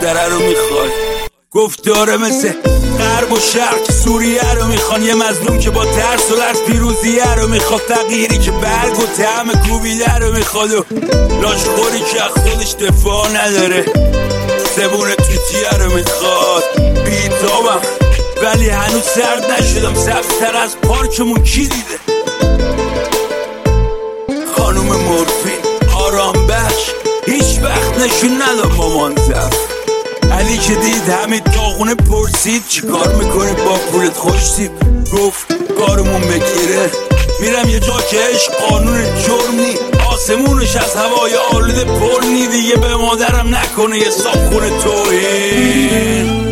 دختره رو میخوای. گفت داره مثل غرب و شرق سوریه رو میخوان، یه مظلوم که با ترس و لرز پیروزیه رو میخواد، فقیری که برگ و طعم کوبیده رو میخواد و لاشخوری که خودش دفاع نداره، زبون توتیه رو میخواد. بیتابم ولی هنوز سرد نشدم، سبزتر از پارکمون کی دیده؟ خانوم مورفین آرام بخش هیچ وقت نشون نداد مامان زفت. علی که دید همین داغونه پرسید چی کار میکنی با پولت خوشتیم؟ گفت کارمون بگیره میرم یه جا که عشق قانون جرم نی، آسمونش از هوای آلوده پر نی، دیگه به مادرم نکنه یه صابخونه توهین.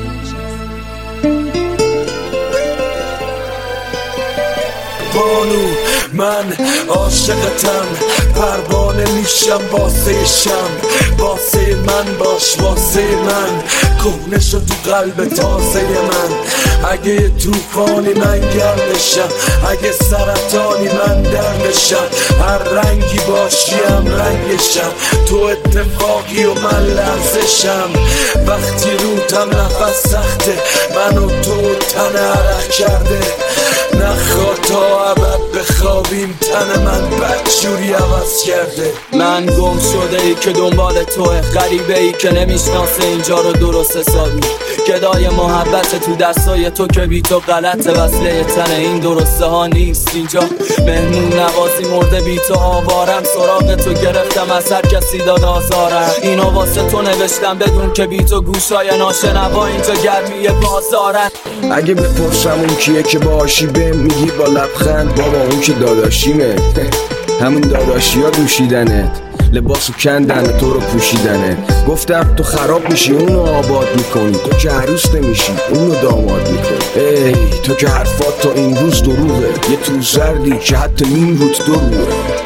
بانو من عاشقتم، پروانه میشم واسه شم، واسه من باش واسه من، کهنه شد تو قلب تازه من. اگه توفانی من گردشم، اگه سرطانی من دردشم، هر رنگی باشیم رنگشم، تو اتفاقی و من لرزشم. وقتی روتم نفس سخته، من و تو تن عرق کرده، نخواد تا ابد بخوابیم، تن من بدجوری عوض کرده. من گم شده ای که دنبال توه، غریبه ای که نمیشناسه اینجا رو درست حسابی، گدای محبت تو دستای تو که بی تو غلطه، وصله تنه این درسته ها نیست اینجا. مهمون نوازی مرده بی تو آوارم، سراغ تو گرفتم از هر کسی داد آزارم، اینو واسه تو نوشتم بدون که بی تو گوشای ناشنوا اینجا گرمی بازارن. اگه بپرسم اون کیه که باشی بهم میگی با لبخند بابا اون که داداشیمه. همون داداشی ها دوشیدنت، لباسو کندن تو رو پوشیدنه. گفتم تو خراب میشی اونو آباد میکنی، تو که عروس نمیشی اونو داماد میکنی. ای تو که حرفات تا این روز دروغه، یه تو زردی که حتی نیم روت دروغه.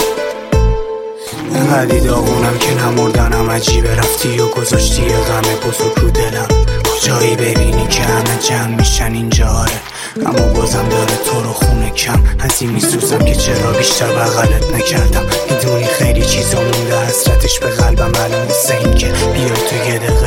انقدی داغونم که نمردنم عجیبه، رفتی و گذاشتی یه غم بزرگ رو دلم. کجایی ببینی که همه جمع میشن اینجا آره، اما بازم داره تو رو خونه کم. از این میسوزم که چرا بیشتر بغلت نکردم، میدونی خیلی چیزا مونده حسرتش به قلبم، الان مثل این که بیای تو یه دقیقه